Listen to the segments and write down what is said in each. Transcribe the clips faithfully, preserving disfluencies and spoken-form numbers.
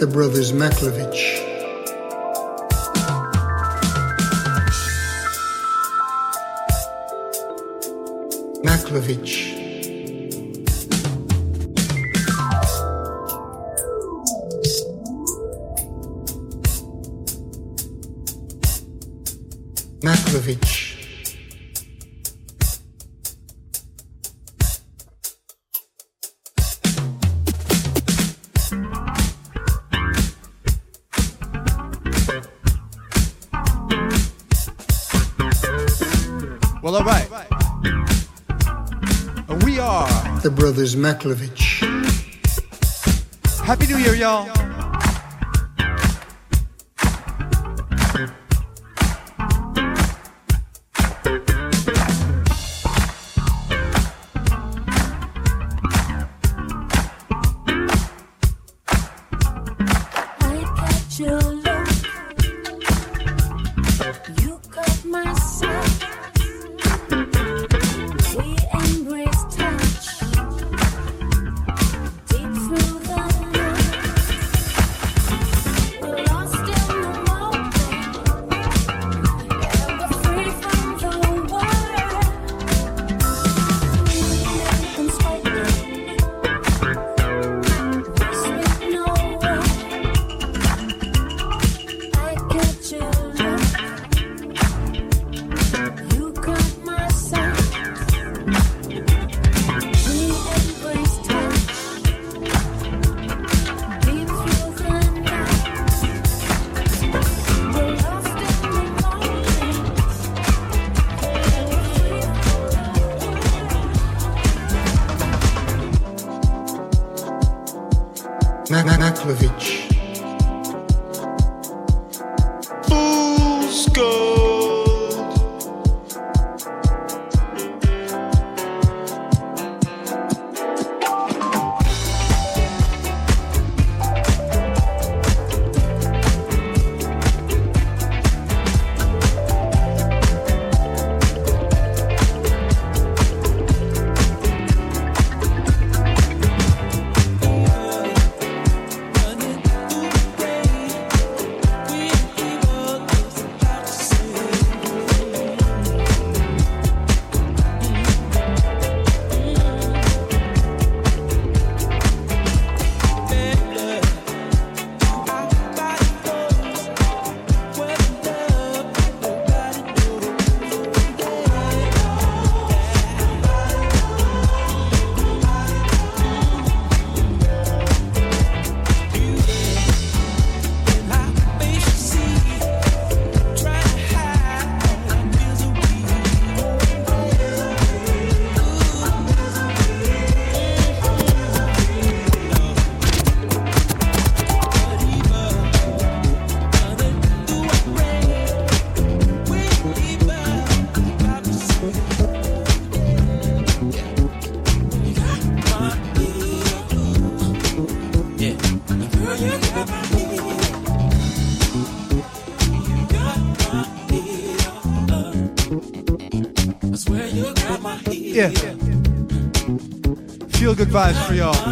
The Brothers Maklovich. Maklovich. Maklovich. Well, all right. We are the Brothers Maklovich. Happy New Year, y'all. Maklovich. Fool's gold. Yeah. Feel good vibes for y'all.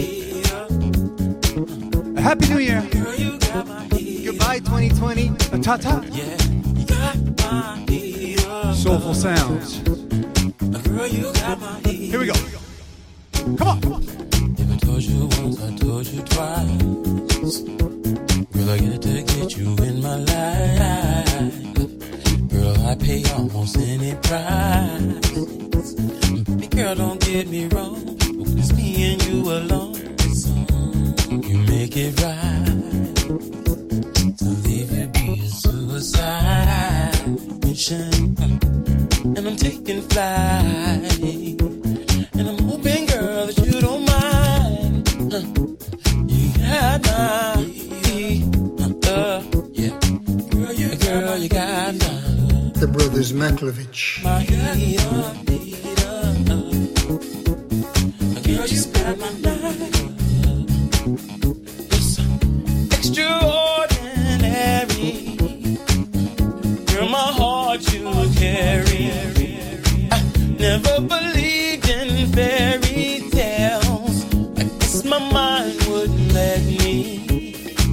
A Happy New Year. Goodbye twenty twenty. A ta-ta. Soulful sounds. Here we go. Come on. If I told you once, I told you twice. Girl, I get to get you in my life. Girl, I pay almost any price. Girl, don't get me wrong. It's me and you alone. You make it right. To leave you be a suicide mission. And I'm taking flight. And I'm hoping, girl, that you don't mind. You got my love. Yeah. Girl, you, girl, you got my love. The Brothers Maklovich. My love. Girl, you got my love. It's extraordinary. Girl, my heart you carry. I never believed in fairy tales. I guess my mind wouldn't let me.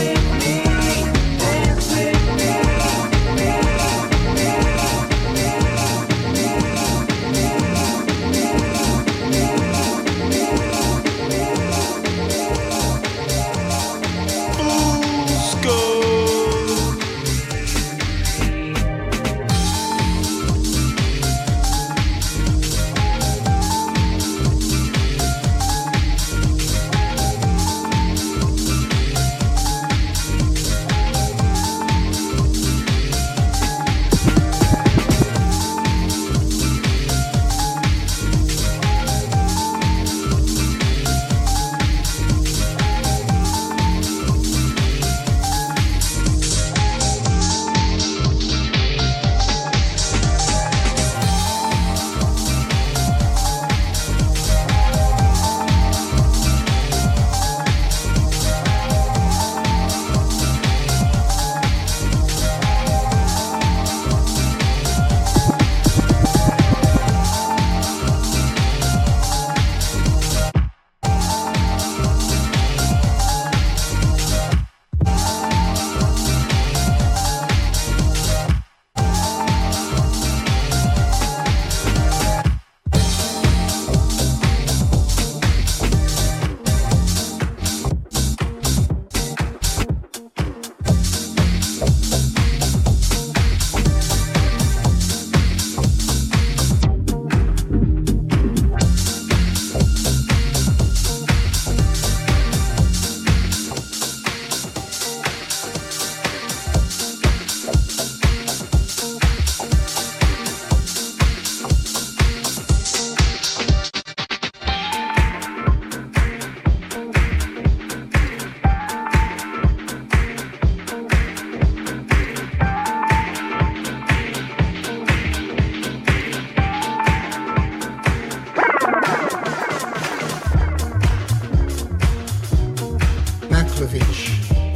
Maklovic.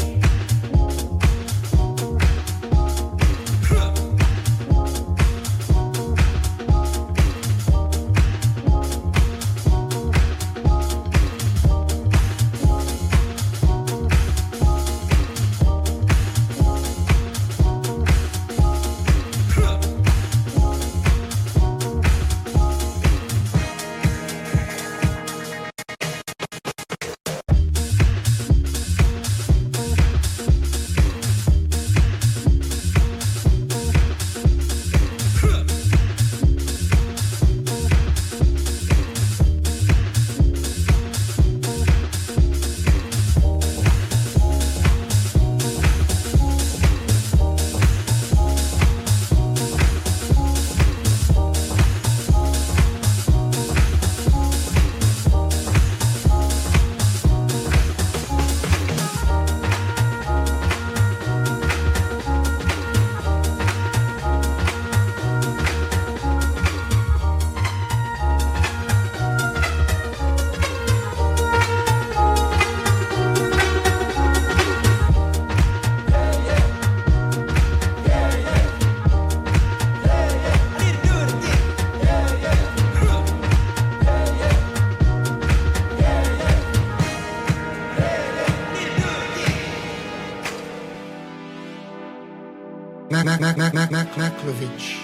Maklovic.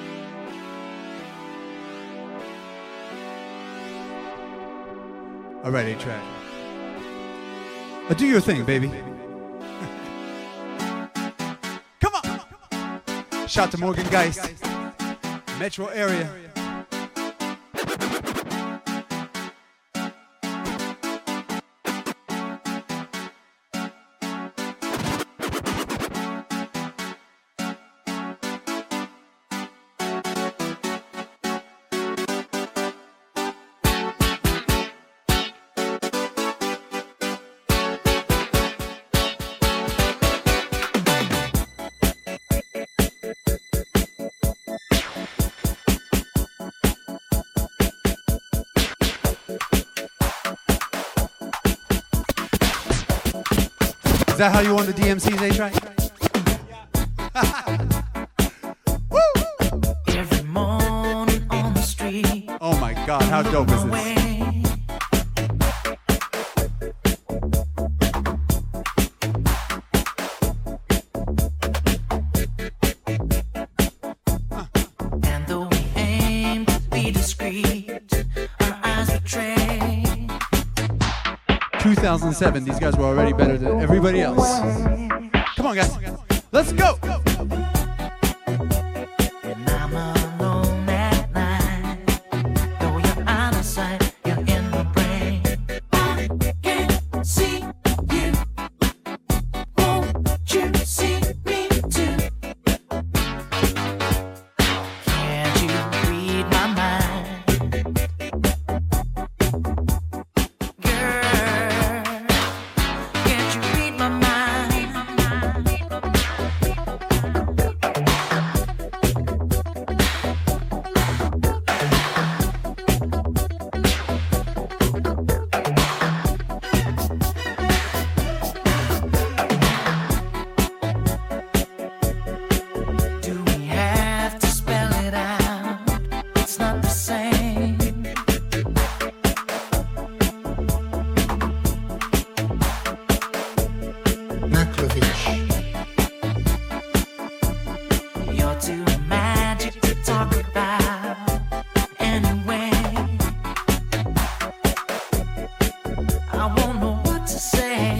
All right, A-Track. Uh, do your thing, baby. Come on. Shout to Morgan Geist, metro area. Is that how you won the D M Cs, A-Track? Every morning on the street. Oh my God, how dope is this? And though we aim to be discreet, our eyes betray. two thousand seven, these guys were already better than everybody else. Come on, guys. Let's go. And I'm alone at night. Though you're out of sight, you're in my brain. I can't see you. Won't you see me too? Can't you read my mind? Girl, can't you read my mind? Do we have to spell it out? It's not the same. Maklovic. You're too magic to talk about anyway. I won't know what to say.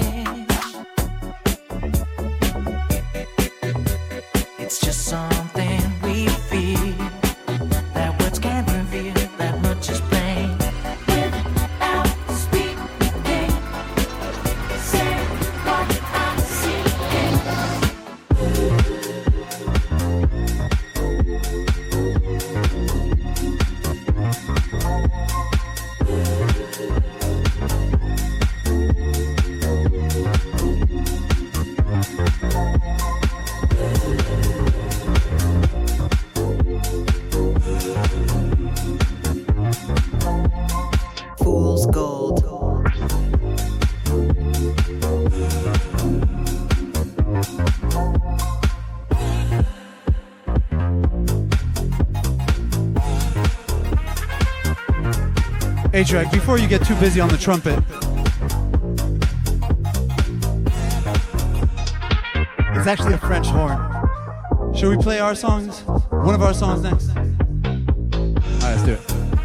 It's just something we feel that words can't reveal. That much is plain. Without speaking, say what I'm seeking. A-Track, before you get too busy on the trumpet, it's actually a French horn. Should we play our songs? One of our songs next? Alright, let's do it.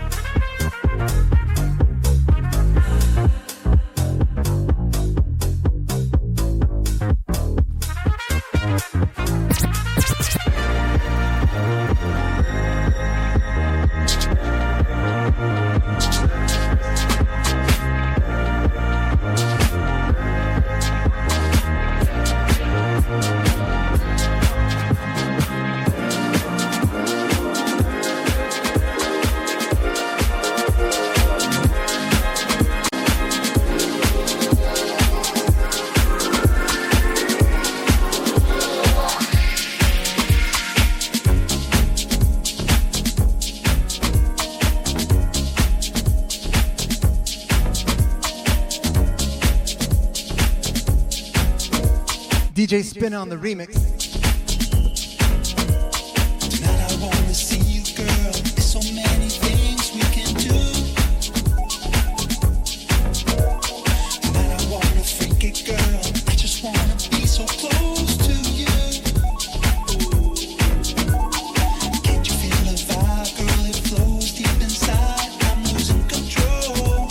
D J Spin on the remix. Tonight I wanna see you, girl. There's so many things we can do. Tonight I wanna freak it, girl. I just wanna be so close to you. Can't you feel the vibe, girl? It flows deep inside. I'm losing control.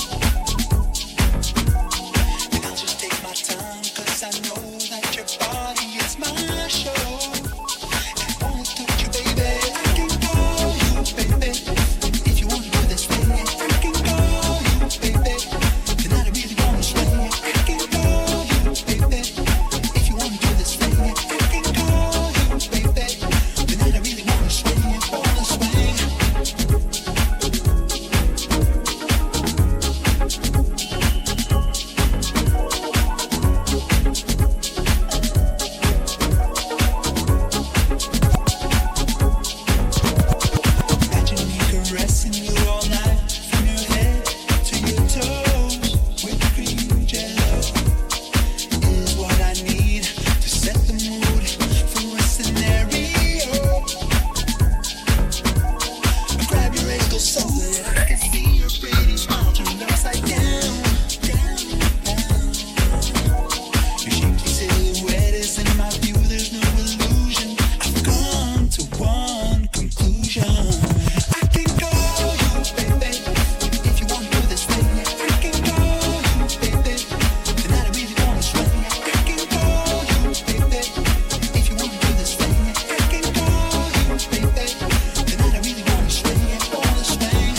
And I'll just take my time, 'cause I know that your body is my show. I wanna touch you, baby. I can call you, baby. If you wanna do this thing, I can call you, baby. Tonight I really wanna swing. I can call you, baby. If you wanna do this thing, I can call you, baby. Tonight I really wanna swing, wanna swing. Imagine me caressing you all night, from your head to your toes. Whipped cream jello is what I need to set the mood for a scenario. Grab your ankle so that I can see your pretty smile turned upside down. Your shaky silhouette is in my view, there's no illusion. I've come to one conclusion. I can call you, baby. If you wanna do this thing, I can call you, baby. Tonight I really wanna swing. I can call you, baby. If you wanna do this thing, I can call you, baby. Tonight I really wanna swing, wanna swing.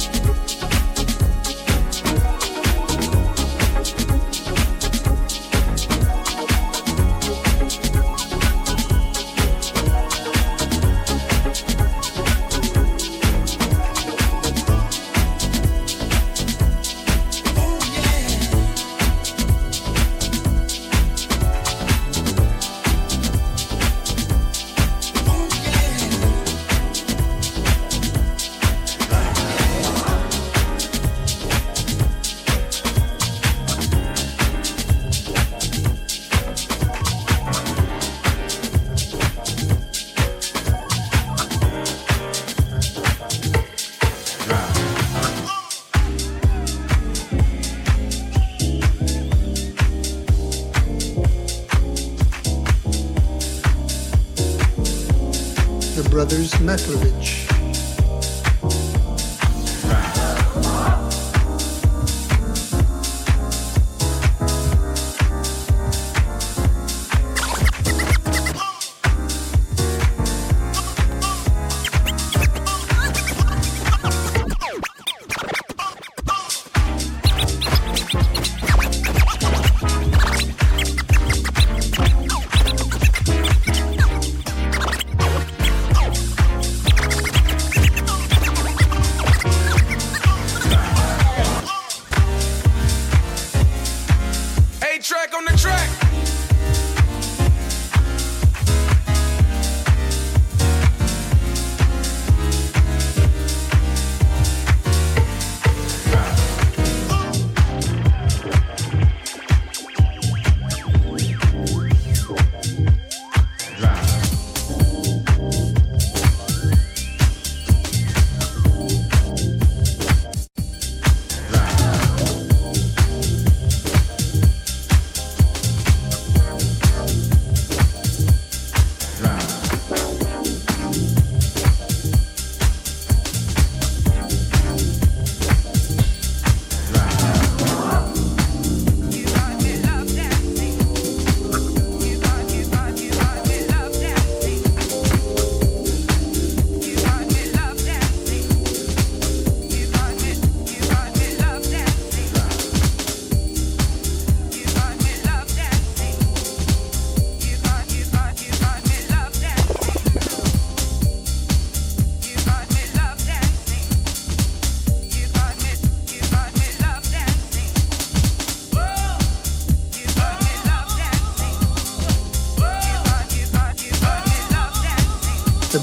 Oh yeah. Oh yeah. The brothers Maklovich.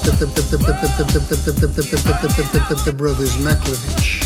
The Brothers Maklovich.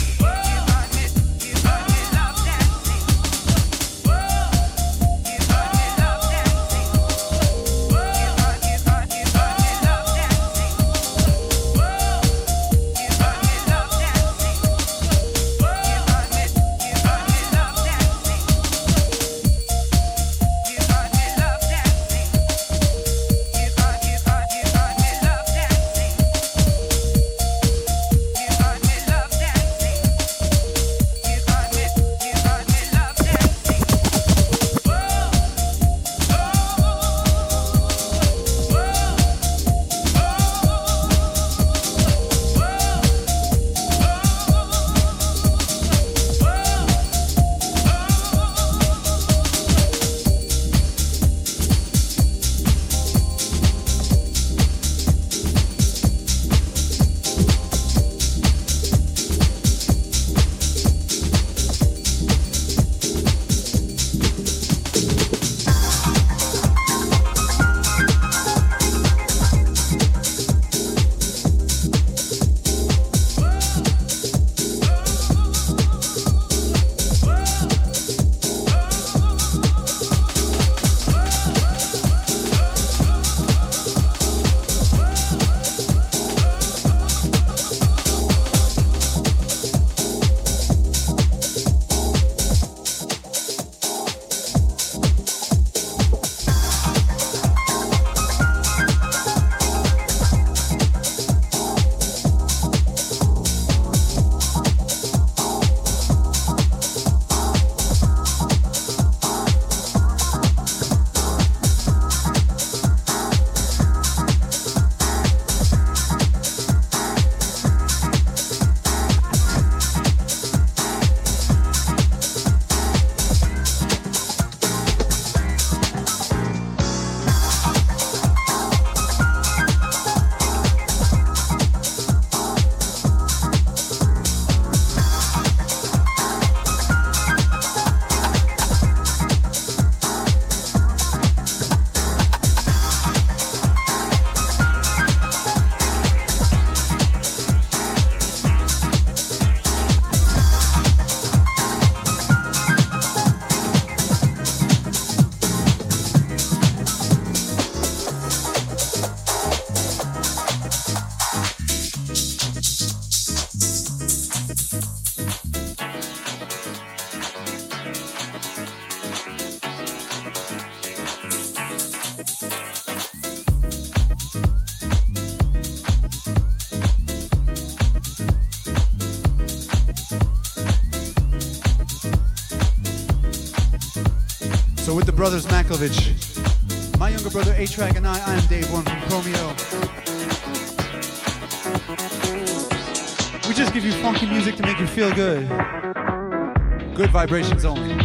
So with the Brothers Maklovich, my younger brother A-Track and I, I am Dave One from Chromeo. We just give you funky music to make you feel good. Good vibrations only.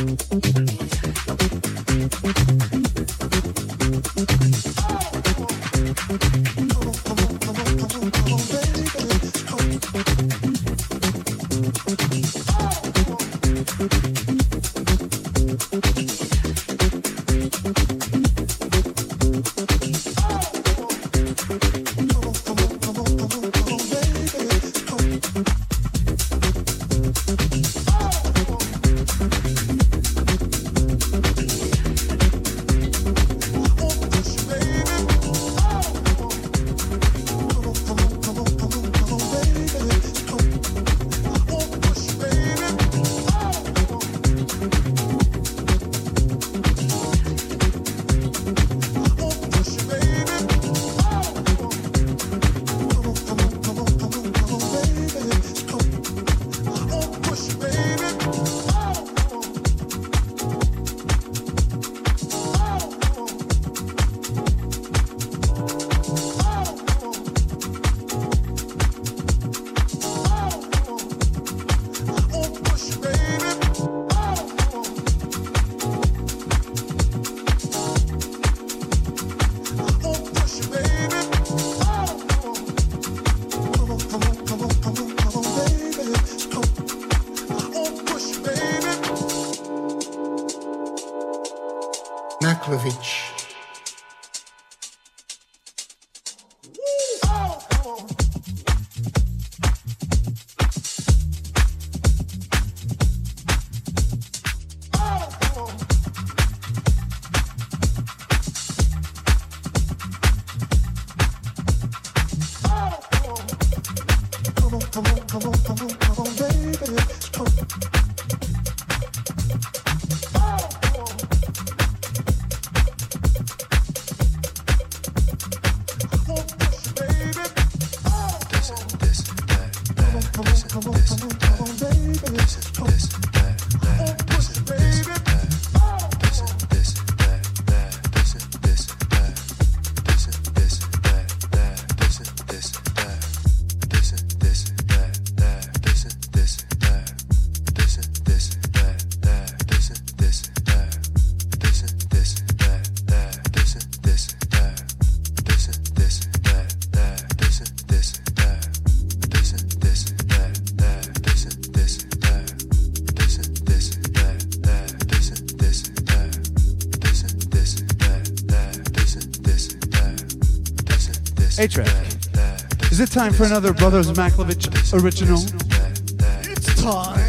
Maklovich. A-Track. Is it time for another Brothers Maklovich original? It's time.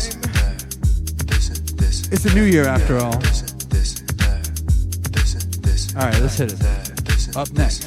It's a new year after all. Alright, let's hit it. Up next.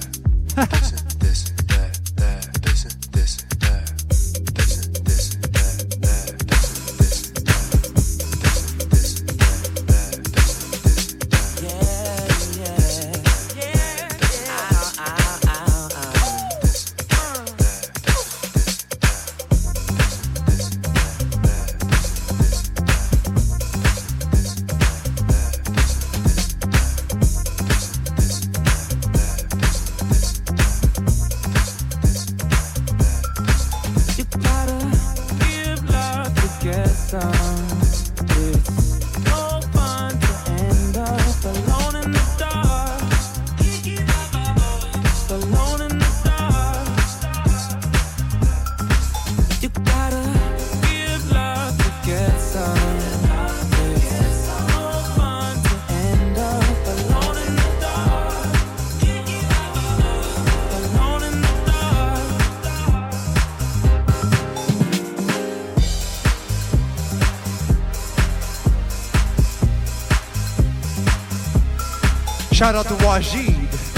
Shout out to Wajid.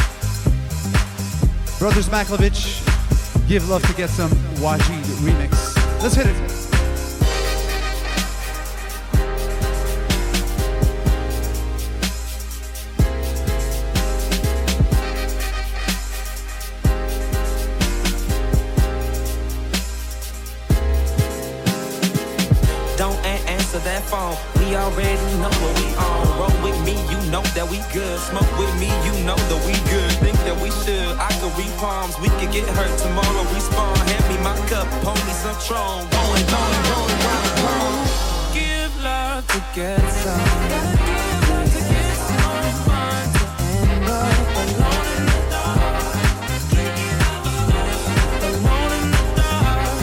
Brothers Maklovich, give love to get some Wajid remix. Let's hit it. Don't a- answer that phone. We already know what we on. Roll with me, you know that we good. Smoke with me, you know that we good. Think that we should. I could read palms. We could get hurt tomorrow. Respawn. Hand me my cup. Pour me some Tron. Going, going, going, going, going. Give love to get some. Gotta give love to get some fun to end up alone in the dark. Alone in the dark.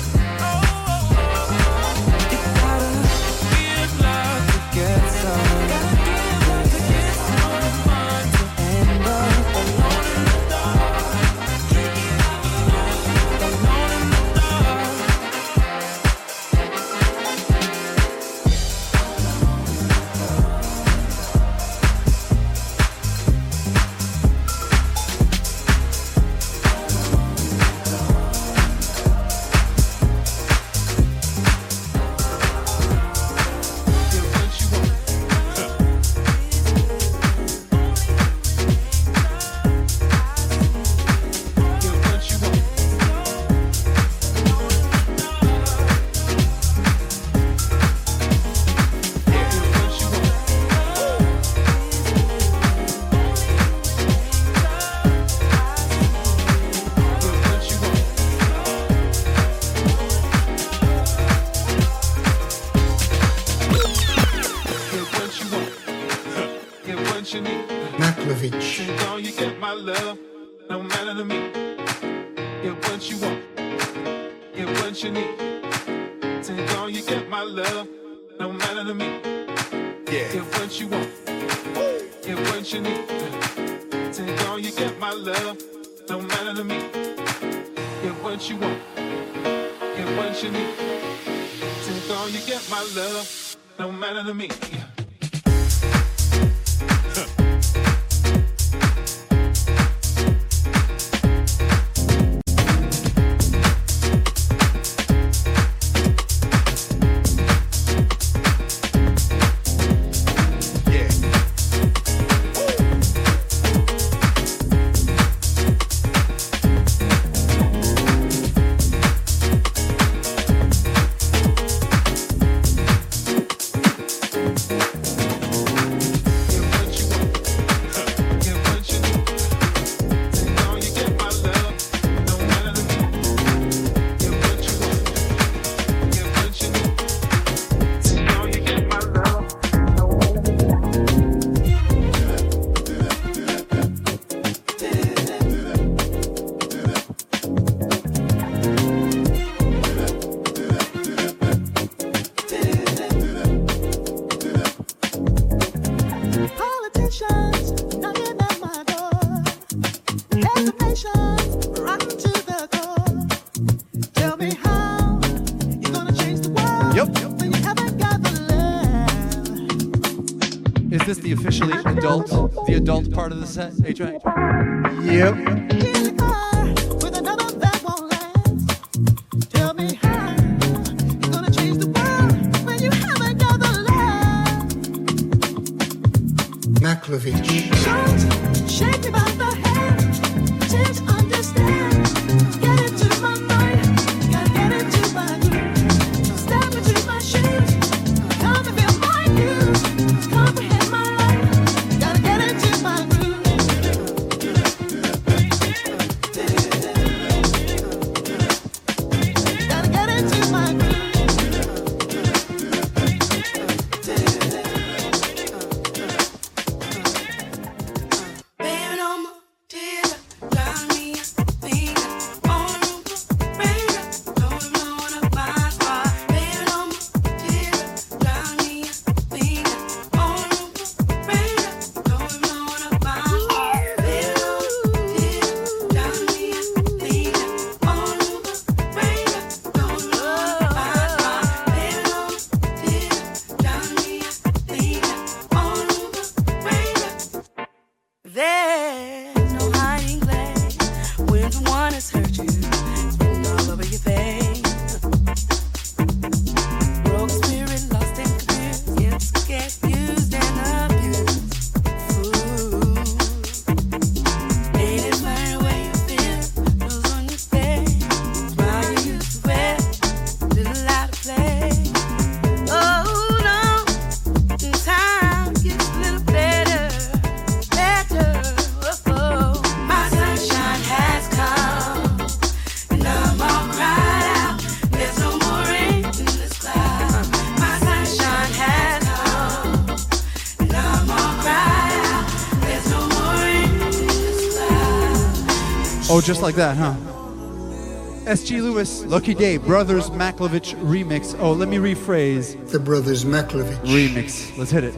Oh, you gotta give love to get some. Gotta give love to get some fun to end up alone in the dark. Alone in the dark. Maklovich. All you get my love, no matter to me. Get what you want, get what you need. Take all you get my love, no matter to me. Yeah. Get what you want, get what you need. Take all you get my love, no matter to me. Get what you want, get what you need. Take all you get my love, no matter to me. Yeah. Is this the officially adult, the adult part of the set, A-Track? Yep. Maklovich. Shake me by the hand, change understand. Get into my mind, gotta get into my groove. Step into my shoes, come and feel my views. Comprehend my life, gotta get into my groove. Gotta get into my groove. Baby, no more tears, got me Oh, just like that, huh? S G Lewis, Lucky Day, Brothers Maklovich remix. Oh, let me rephrase. The Brothers Maklovich. Remix. Let's hit it.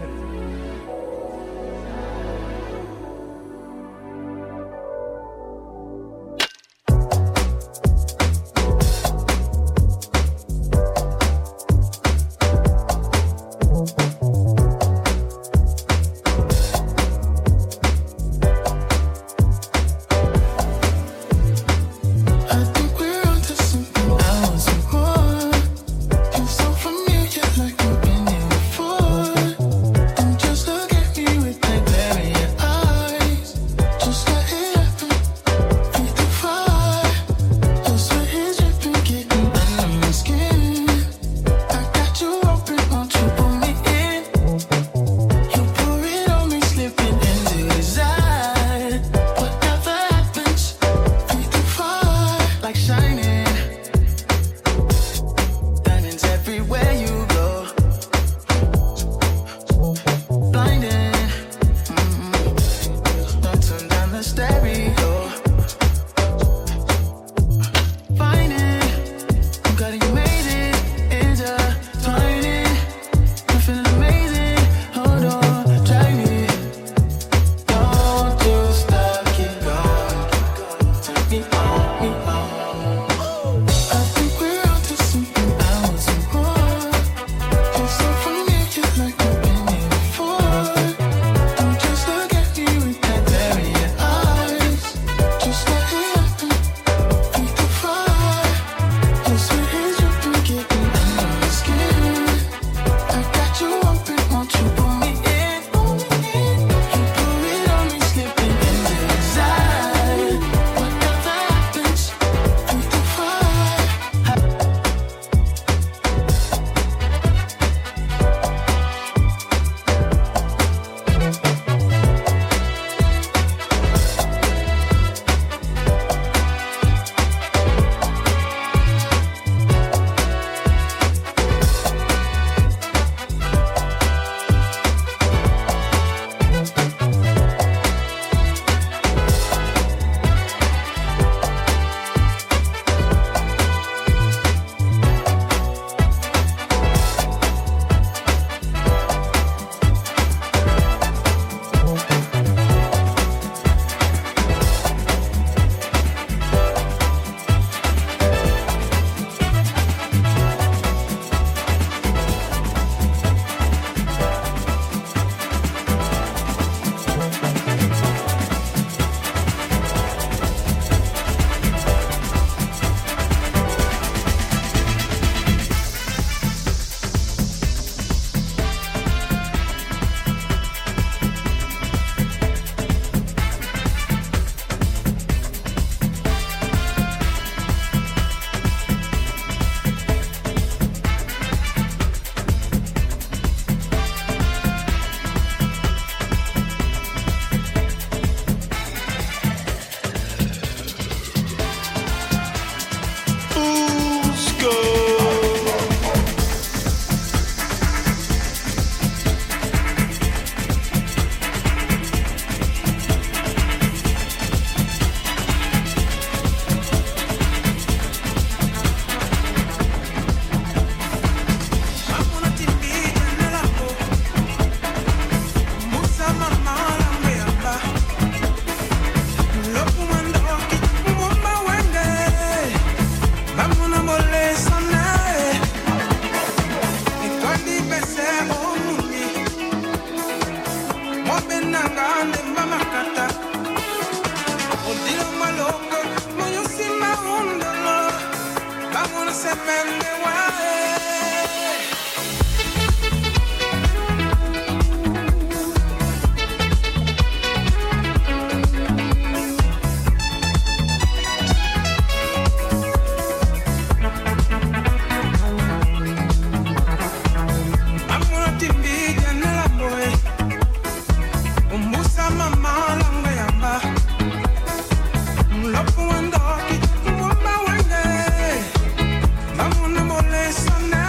Vamos a moler sonar.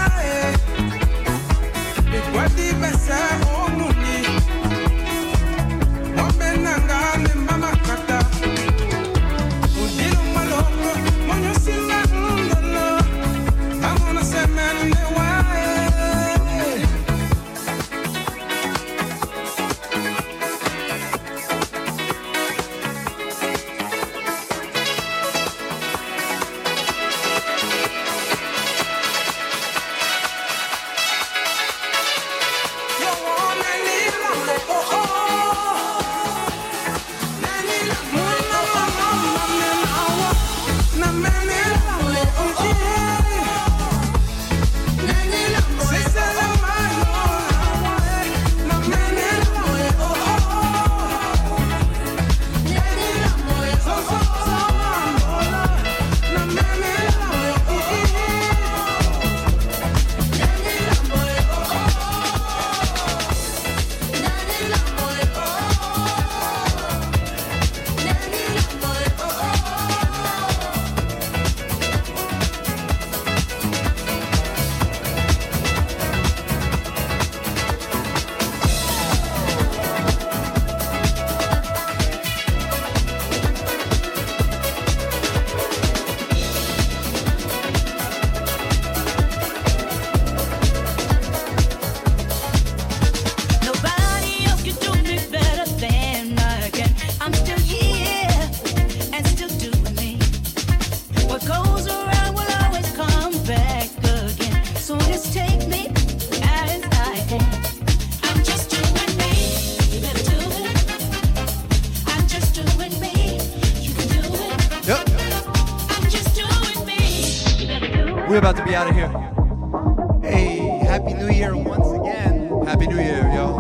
We're about to be out of here. Hey, Happy New Year once again. Happy New Year, yo.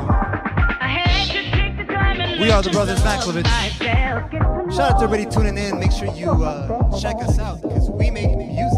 We are the Brothers Maklovich. Shout out to everybody tuning in. Make sure you uh, check us out because we make music.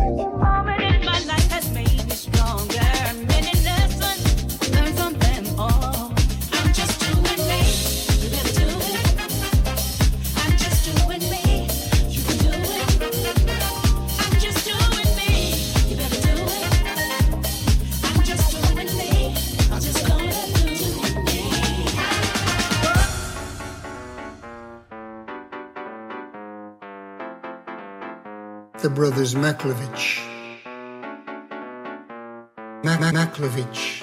The Brothers Maklovich. Ma- Ma- Maklovich.